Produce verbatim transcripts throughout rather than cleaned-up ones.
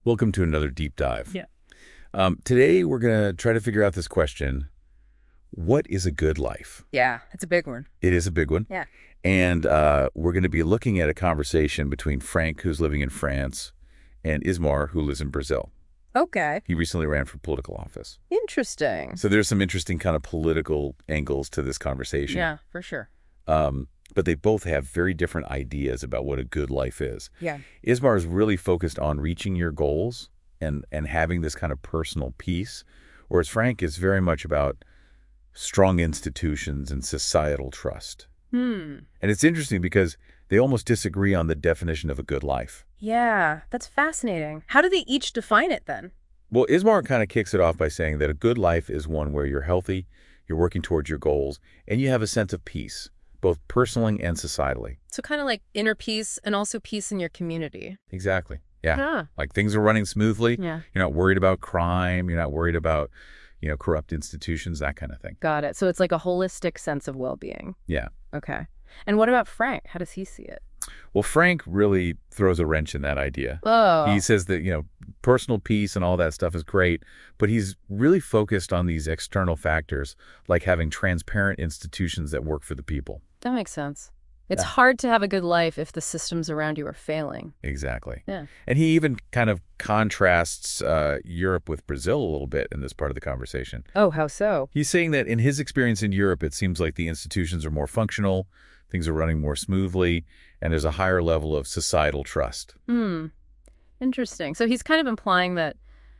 Welcome to another deep dive. Yeah. Um, today, we're going to try to figure out this question. What is a good life? Yeah, it's a big one. It is a big one. Yeah. And uh, we're going to be looking at a conversation between Frank, who's living in France, and Ismar, who lives in Brazil. Okay. He recently ran for political office. Interesting. So there's some interesting kind of political angles to this conversation. Yeah, for sure. Um, but they both have very different ideas about what a good life is. Yeah. Ismar is really focused on reaching your goals and, and having this kind of personal peace, whereas Frank is very much about strong institutions and societal trust. Hmm. And it's interesting because they almost disagree on the definition of a good life. Yeah, that's fascinating. How do they each define it then? Well, Ismar kind of kicks it off by saying that a good life is one where you're healthy, you're working towards your goals, and you have a sense of peace, both personally and societally. So kind of like inner peace and also peace in your community. Exactly. Yeah. Huh. Like things are running smoothly. Yeah. You're not worried about crime. You're not worried about, you know, corrupt institutions, that kind of thing. Got it. So it's like a holistic sense of well-being. Yeah. Okay. And what about Frank? How does he see it? Well, Frank really throws a wrench in that idea. Oh. He says that, you know, personal peace and all that stuff is great, but he's really focused on these external factors, like having transparent institutions that work for the people. That makes sense. It's Yeah. hard to have a good life if the systems around you are failing. Exactly. Yeah. And he even kind of contrasts uh, Europe with Brazil a little bit in this part of the conversation. Oh, how so? He's saying that in his experience in Europe, it seems like the institutions are more functional, things are running more smoothly, and there's a higher level of societal trust. Hmm. Interesting. So he's kind of implying that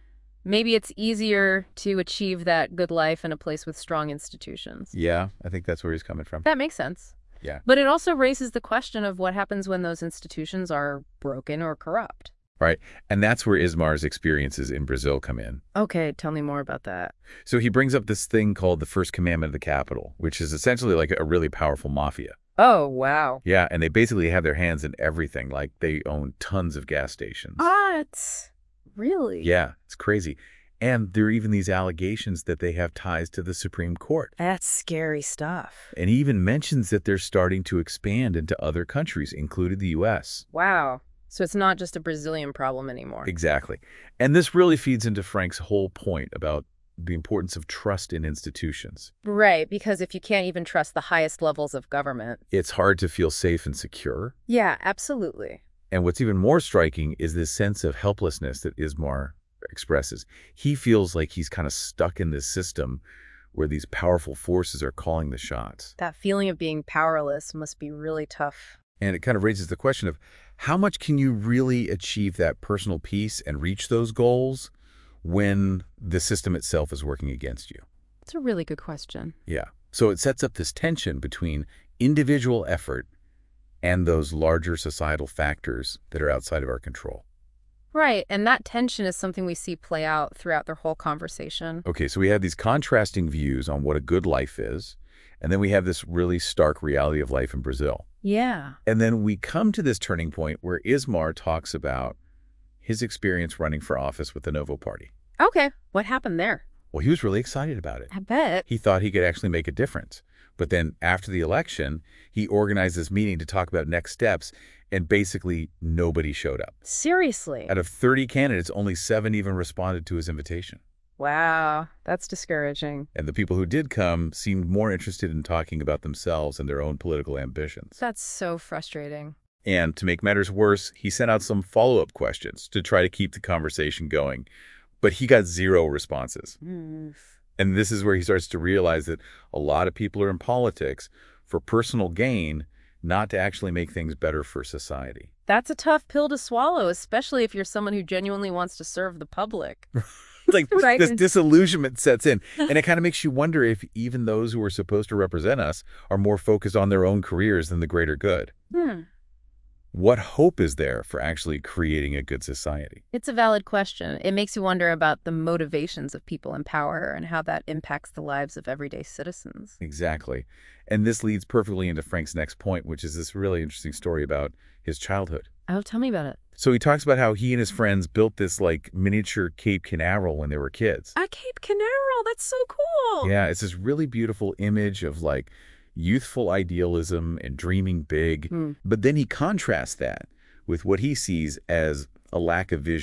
maybe it's easier to achieve that good life in a place with strong institutions. Yeah, I think that's where he's coming from. That makes sense. Yeah. But it also raises the question of what happens when those institutions are broken or corrupt. Right. And that's where Ismar's experiences in Brazil come in. Okay, tell me more about that. So he brings up this thing called the First Commandment of the Capital, which is essentially like a really powerful mafia. Oh, wow. Yeah, and they basically have their hands in everything, like they own tons of gas stations. What? Really? Yeah, it's crazy. And there are even these allegations that they have ties to the Supreme Court. That's scary stuff. And he even mentions that they're starting to expand into other countries, including the U S. Wow. So it's not just a Brazilian problem anymore. Exactly. And this really feeds into Frank's whole point about the importance of trust in institutions. Right, because if you can't even trust the highest levels of government. It's hard to feel safe and secure. Yeah, absolutely. And what's even more striking is this sense of helplessness that Ismar expresses. He feels like he's kind of stuck in this system where these powerful forces are calling the shots. That feeling of being powerless must be really tough. And it kind of raises the question of how much can you really achieve that personal peace and reach those goals when the system itself is working against you? It's a really good question. Yeah. So it sets up this tension between individual effort and those larger societal factors that are outside of our control. Right, and that tension is something we see play out throughout their whole conversation. Okay, so we have these contrasting views on what a good life is, and then we have this really stark reality of life in Brazil. Yeah. And then we come to this turning point where Ismar talks about his experience running for office with the Novo Party. Okay, what happened there? Well, he was really excited about it. I bet. He thought he could actually make a difference. But then after the election, he organized this meeting to talk about next steps, and basically nobody showed up. Seriously? Out of thirty candidates, only seven even responded to his invitation. Wow, that's discouraging. And the people who did come seemed more interested in talking about themselves and their own political ambitions. That's so frustrating. And to make matters worse, he sent out some follow-up questions to try to keep the conversation going. But he got zero responses. Mm. And this is where he starts to realize that a lot of people are in politics for personal gain, not to actually make things better for society. That's a tough pill to swallow, especially if you're someone who genuinely wants to serve the public. Like Right. this disillusionment sets in. And it kind of makes you wonder if even those who are supposed to represent us are more focused on their own careers than the greater good. Hmm. What hope is there for actually creating a good society? It's a valid question. It makes you wonder about the motivations of people in power and how that impacts the lives of everyday citizens. Exactly. And this leads perfectly into Frank's next point, which is this really interesting story about his childhood. Oh, tell me about it. So he talks about how he and his friends built this like miniature Cape Canaveral when they were kids. A Cape Canaveral, that's so cool. Yeah, it's this really beautiful image of like youthful idealism and dreaming big. Hmm. But then he contrasts that with what he sees as a lack of vision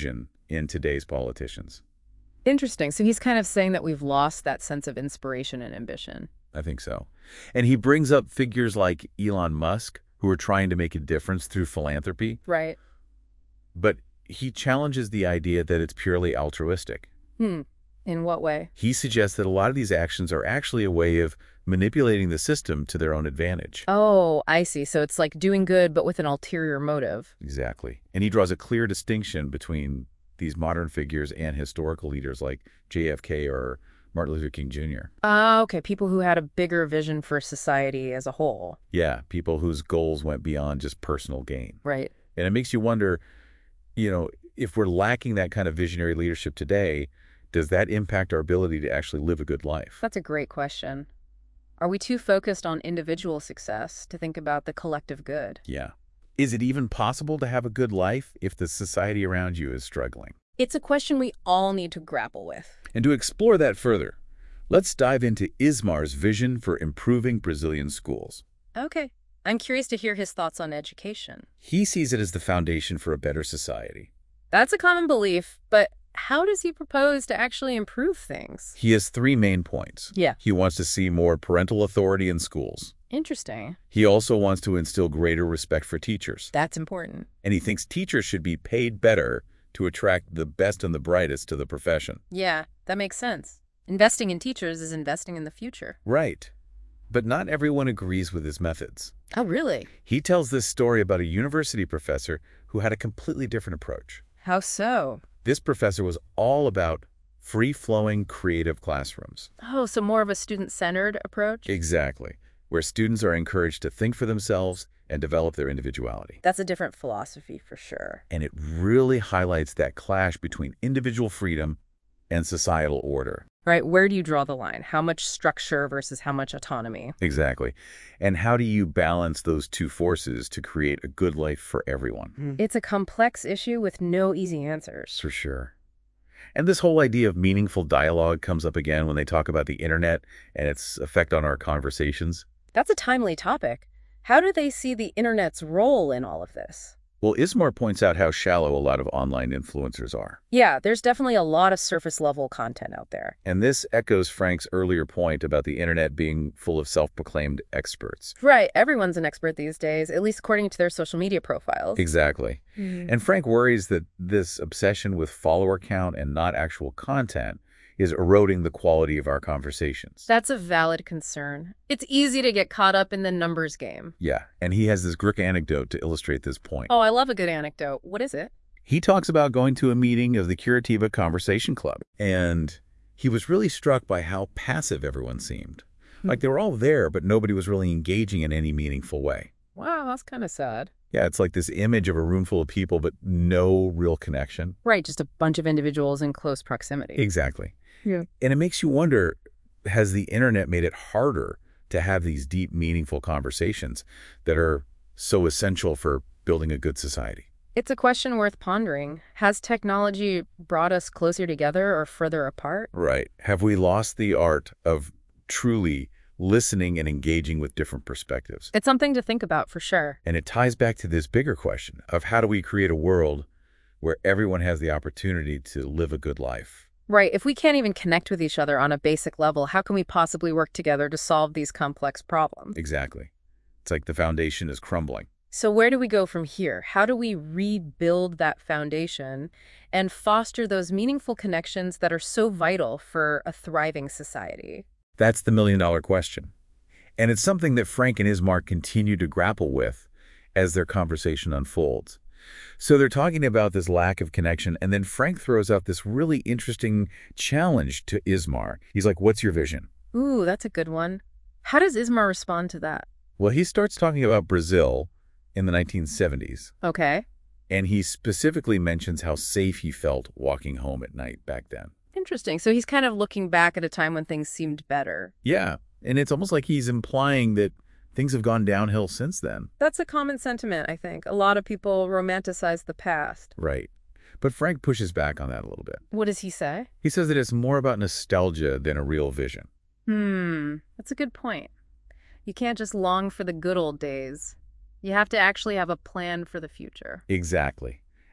in today's politicians. Interesting. So he's kind of saying that we've lost that sense of inspiration and ambition. I think so. And he brings up figures like Elon Musk, who are trying to make a difference through philanthropy, Right. but he challenges the idea that it's purely altruistic. Hmm. In what way? He suggests that a lot of these actions are actually a way of manipulating the system to their own advantage. Oh, I see. So it's like doing good, but with an ulterior motive. Exactly. And he draws a clear distinction between these modern figures and historical leaders like J F K or Martin Luther King Junior Ah, okay. People who had a bigger vision for society as a whole. Yeah, people whose goals went beyond just personal gain. Right. And it makes you wonder, you know, if we're lacking that kind of visionary leadership today, does that impact our ability to actually live a good life? That's a great question. Are we too focused on individual success to think about the collective good? Yeah. Is it even possible to have a good life if the society around you is struggling? It's a question we all need to grapple with. And to explore that further, let's dive into Ismar's vision for improving Brazilian schools. Okay. I'm curious to hear his thoughts on education. He sees it as the foundation for a better society. That's a common belief, but how does he propose to actually improve things? He has three main points. Yeah. He wants to see more parental authority in schools. Interesting. He also wants to instill greater respect for teachers. That's important. And he thinks teachers should be paid better to attract the best and the brightest to the profession. Yeah, that makes sense. Investing in teachers is investing in the future. Right. But not everyone agrees with his methods. Oh, really? He tells this story about a university professor who had a completely different approach. How so? This professor was all about free-flowing creative classrooms. Oh, so more of a student-centered approach? Exactly, where students are encouraged to think for themselves and develop their individuality. That's a different philosophy for sure. And it really highlights that clash between individual freedom and societal order. Right, where do you draw the line? How much structure versus how much autonomy? Exactly. And how do you balance those two forces to create a good life for everyone? It's a complex issue with no easy answers. For sure. And this whole idea of meaningful dialogue comes up again when they talk about the internet and its effect on our conversations. That's a timely topic. How do they see the internet's role in all of this? Well, Ismar points out how shallow a lot of online influencers are. Yeah, there's definitely a lot of surface-level content out there. And this echoes Frank's earlier point about the internet being full of self-proclaimed experts. Right, everyone's an expert these days, at least according to their social media profiles. Exactly. Mm. And Frank worries that this obsession with follower count and not actual content is eroding the quality of our conversations. That's a valid concern. It's easy to get caught up in the numbers game. Yeah, and he has this great anecdote to illustrate this point. Oh, I love a good anecdote. What is it? He talks about going to a meeting of the Curitiba Conversation Club, and he was really struck by how passive everyone seemed. Like they were all there, but nobody was really engaging in any meaningful way. Wow, that's kind of sad. Yeah, it's like this image of a room full of people, but no real connection. Right, just a bunch of individuals in close proximity. Exactly. Yeah. And it makes you wonder, has the internet made it harder to have these deep, meaningful conversations that are so essential for building a good society? It's a question worth pondering. Has technology brought us closer together or further apart? Right. Have we lost the art of truly listening and engaging with different perspectives? It's something to think about for sure. And it ties back to this bigger question of how do we create a world where everyone has the opportunity to live a good life? Right. If we can't even connect with each other on a basic level, how can we possibly work together to solve these complex problems? Exactly. It's like the foundation is crumbling. So where do we go from here? How do we rebuild that foundation and foster those meaningful connections that are so vital for a thriving society? That's the million-dollar question. And it's something that Frank and Ismar continue to grapple with as their conversation unfolds. So they're talking about this lack of connection, and then Frank throws out this really interesting challenge to Ismar. He's like, what's your vision? Ooh, that's a good one. How does Ismar respond to that? Well, he starts talking about Brazil in the nineteen seventies, Okay. and he specifically mentions how safe he felt walking home at night back then. Interesting. So he's kind of looking back at a time when things seemed better. Yeah, and it's almost like he's implying that things have gone downhill since then. That's a common sentiment, I think. A lot of people romanticize the past. Right. But Frank pushes back on that a little bit. What does he say? He says that it's more about nostalgia than a real vision. Hmm, that's a good point. You can't just long for the good old days. You have to actually have a plan for the future. Exactly.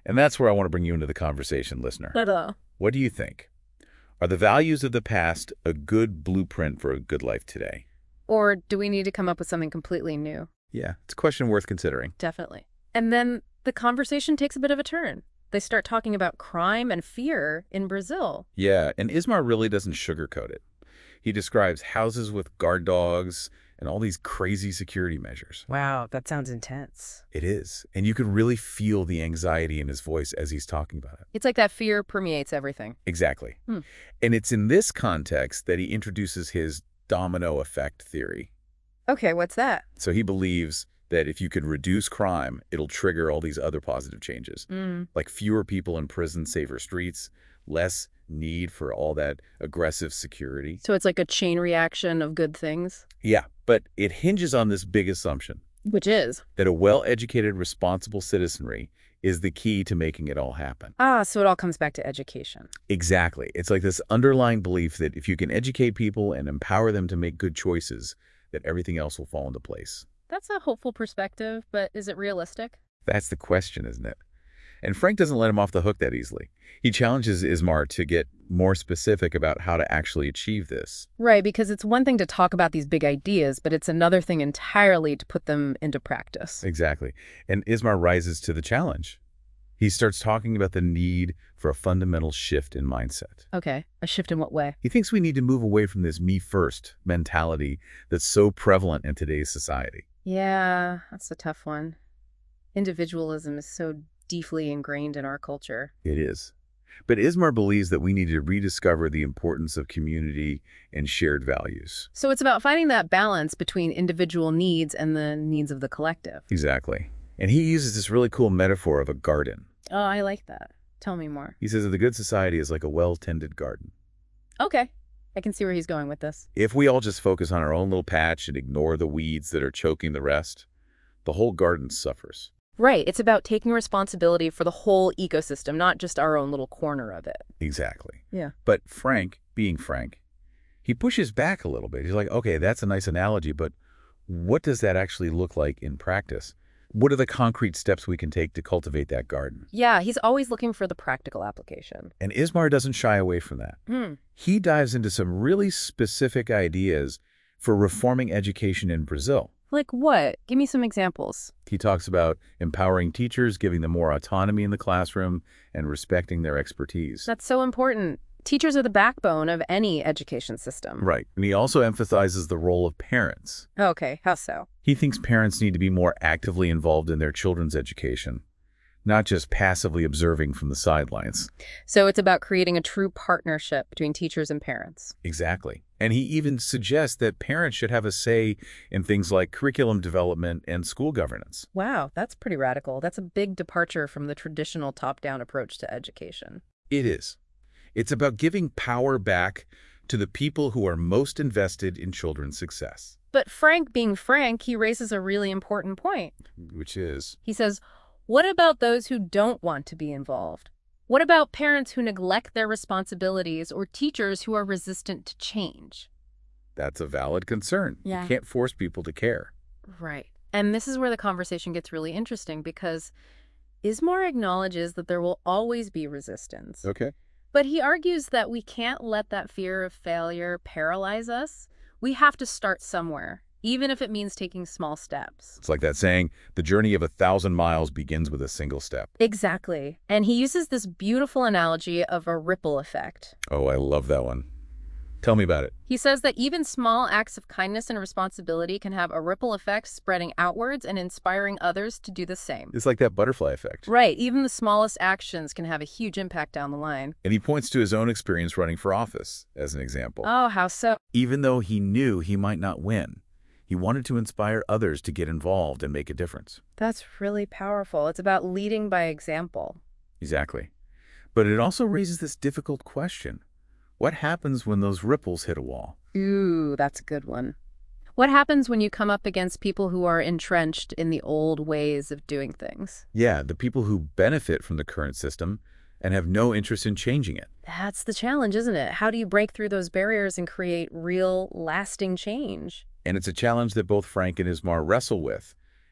And that's where I want to bring you into the conversation, listener. Ta-da. What do you think? Are the values of the past a good blueprint for a good life today? Or do we need to come up with something completely new? Yeah, it's a question worth considering. Definitely. And then the conversation takes a bit of a turn. They start talking about crime and fear in Brazil. Yeah, and Ismar really doesn't sugarcoat it. He describes houses with guard dogs and all these crazy security measures. Wow, that sounds intense. It is. And you can really feel the anxiety in his voice as he's talking about it. It's like that fear permeates everything. Exactly. Hmm. And it's in this context that he introduces his domino effect theory. Okay, what's that? So he believes that if you could reduce crime, it'll trigger all these other positive changes, Mm. like fewer people in prison, safer streets, less need for all that aggressive security. So it's like a chain reaction of good things? Yeah, but it hinges on this big assumption Which is? that a well-educated, responsible citizenry is the key to making it all happen. Ah, so it all comes back to education. Exactly. It's like this underlying belief that if you can educate people and empower them to make good choices, that everything else will fall into place. That's a hopeful perspective, but is it realistic? That's the question, isn't it? And Frank doesn't let him off the hook that easily. He challenges Ismar to get more specific about how to actually achieve this. Right, because it's one thing to talk about these big ideas, but it's another thing entirely to put them into practice. Exactly. And Ismar rises to the challenge. He starts talking about the need for a fundamental shift in mindset. Okay, a shift in what way? He thinks we need to move away from this me-first mentality that's so prevalent in today's society. Yeah, that's a tough one. Individualism is so deeply ingrained in our culture. It is. But Ismar believes that we need to rediscover the importance of community and shared values. So it's about finding that balance between individual needs and the needs of the collective. Exactly. And he uses this really cool metaphor of a garden. Oh, I like that. Tell me more. He says that the good society is like a well-tended garden. Okay, I can see where he's going with this. If we all just focus on our own little patch and ignore the weeds that are choking the rest, the whole garden suffers. Right, it's about taking responsibility for the whole ecosystem, not just our own little corner of it. Exactly. Yeah. But Frank, being Frank, he pushes back a little bit. He's like, okay, that's a nice analogy, but what does that actually look like in practice? What are the concrete steps we can take to cultivate that garden? Yeah, he's always looking for the practical application. And Ismar doesn't shy away from that. Hmm. He dives into some really specific ideas for reforming education in Brazil. Like what? Give me some examples. He talks about empowering teachers, giving them more autonomy in the classroom, and respecting their expertise. That's so important. Teachers are the backbone of any education system. Right. And he also emphasizes the role of parents. Okay, how so? He thinks parents need to be more actively involved in their children's education, not just passively observing from the sidelines. So it's about creating a true partnership between teachers and parents. Exactly. And he even suggests that parents should have a say in things like curriculum development and school governance. Wow, that's pretty radical. That's a big departure from the traditional top-down approach to education. It is. It's about giving power back to the people who are most invested in children's success. But Frank being Frank, he raises a really important point. Which is? He says, what about those who don't want to be involved? What about parents who neglect their responsibilities or teachers who are resistant to change? That's a valid concern. Yeah. You can't force people to care. Right. And this is where the conversation gets really interesting because Ismar acknowledges that there will always be resistance. Okay. But he argues that we can't let that fear of failure paralyze us. We have to start somewhere, even if it means taking small steps. It's like that saying, the journey of a thousand miles begins with a single step. Exactly. And he uses this beautiful analogy of a ripple effect. Oh, I love that one. Tell me about it. He says that even small acts of kindness and responsibility can have a ripple effect spreading outwards and inspiring others to do the same. It's like that butterfly effect. Right. Even the smallest actions can have a huge impact down the line. And he points to his own experience running for office as an example. Oh, how so? Even though he knew he might not win, he wanted to inspire others to get involved and make a difference. That's really powerful. It's about leading by example. Exactly. But it also raises this difficult question. What happens when those ripples hit a wall? Ooh, that's a good one. What happens when you come up against people who are entrenched in the old ways of doing things? Yeah, the people who benefit from the current system and have no interest in changing it. That's the challenge, isn't it? How do you break through those barriers and create real, lasting change? And it's a challenge that both Frank and Ismar wrestle with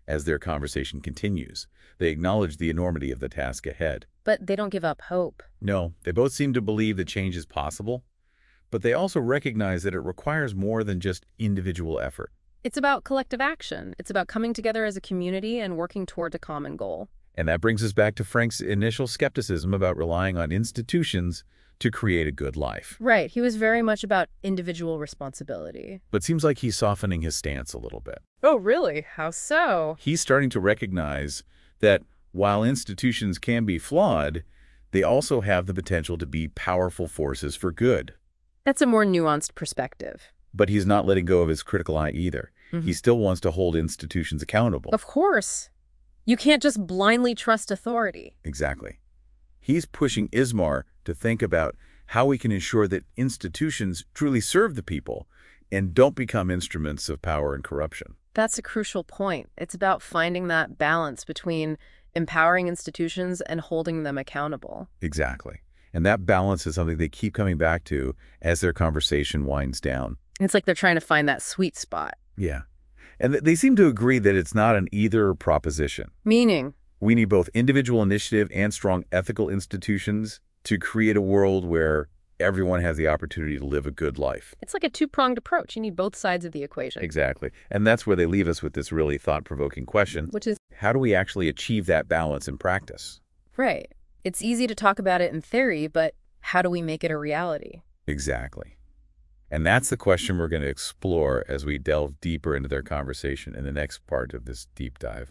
as their conversation continues. They acknowledge the enormity of the task ahead. But they don't give up hope. No, they both seem to believe that change is possible, but they also recognize that it requires more than just individual effort. It's about collective action. It's about coming together as a community and working toward a common goal. And that brings us back to Frank's initial skepticism about relying on institutions to create a good life. Right. He was very much about individual responsibility. But seems like he's softening his stance a little bit. Oh, really? How so? He's starting to recognize that while institutions can be flawed, they also have the potential to be powerful forces for good. That's a more nuanced perspective. But he's not letting go of his critical eye either. Mm-hmm. He still wants to hold institutions accountable. Of course. You can't just blindly trust authority. Exactly. He's pushing Ismar to think about how we can ensure that institutions truly serve the people and don't become instruments of power and corruption. That's a crucial point. It's about finding that balance between empowering institutions and holding them accountable. Exactly. And that balance is something they keep coming back to as their conversation winds down. It's like they're trying to find that sweet spot. Yeah. And th- they seem to agree that it's not an either proposition. Meaning? We need both individual initiative and strong ethical institutions to create a world where everyone has the opportunity to live a good life. It's like a two-pronged approach. You need both sides of the equation. Exactly. And that's where they leave us with this really thought-provoking question. Which is? How do we actually achieve that balance in practice? Right. It's easy to talk about it in theory, but how do we make it a reality? Exactly. And that's the question we're going to explore as we delve deeper into their conversation in the next part of this deep dive.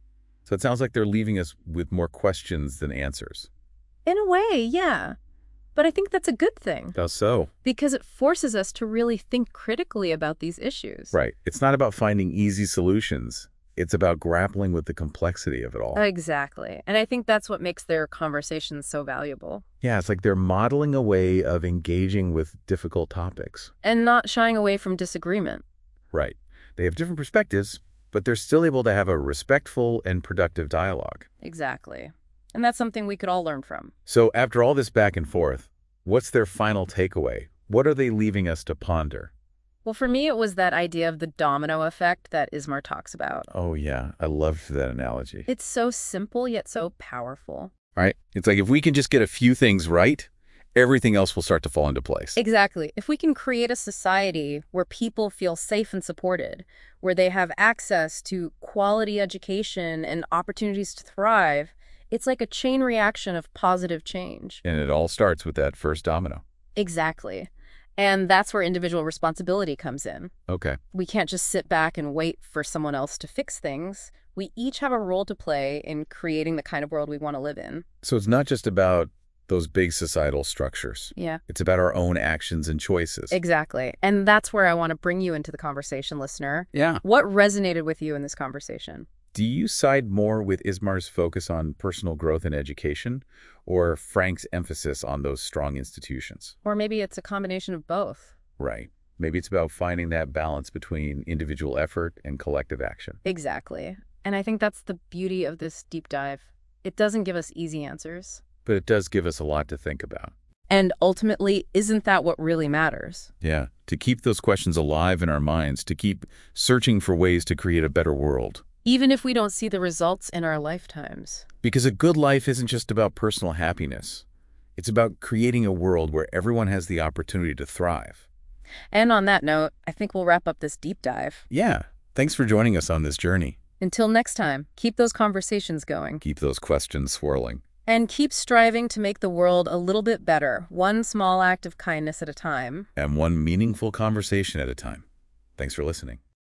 So it sounds like they're leaving us with more questions than answers. In a way, yeah. But I think that's a good thing. How so? Because it forces us to really think critically about these issues. Right. It's not about finding easy solutions. It's about grappling with the complexity of it all. Exactly. And I think that's what makes their conversations so valuable. Yeah, it's like they're modeling a way of engaging with difficult topics. And not shying away from disagreement. Right. They have different perspectives, but they're still able to have a respectful and productive dialogue. Exactly. And that's something we could all learn from. So after all this back and forth, what's their final takeaway? What are they leaving us to ponder? Well, for me, it was that idea of the domino effect that Ismar talks about. Oh, yeah. I loved that analogy. It's so simple, yet so powerful. Right? It's like if we can just get a few things right, everything else will start to fall into place. Exactly. If we can create a society where people feel safe and supported, where they have access to quality education and opportunities to thrive, it's like a chain reaction of positive change. And it all starts with that first domino. Exactly. And that's where individual responsibility comes in. Okay. We can't just sit back and wait for someone else to fix things. We each have a role to play in creating the kind of world we want to live in. So it's not just about those big societal structures. Yeah. It's about our own actions and choices. Exactly. And that's where I want to bring you into the conversation, listener. Yeah. What resonated with you in this conversation? Do you side more with Ismar's focus on personal growth and education, or Frank's emphasis on those strong institutions? Or maybe it's a combination of both. Right. Maybe it's about finding that balance between individual effort and collective action. Exactly. And I think that's the beauty of this deep dive. It doesn't give us easy answers. But it does give us a lot to think about. And ultimately, isn't that what really matters? Yeah. To keep those questions alive in our minds, to keep searching for ways to create a better world. Even if we don't see the results in our lifetimes. Because a good life isn't just about personal happiness. It's about creating a world where everyone has the opportunity to thrive. And on that note, I think we'll wrap up this deep dive. Yeah. Thanks for joining us on this journey. Until next time, keep those conversations going. Keep those questions swirling. And keep striving to make the world a little bit better, one small act of kindness at a time. And one meaningful conversation at a time. Thanks for listening.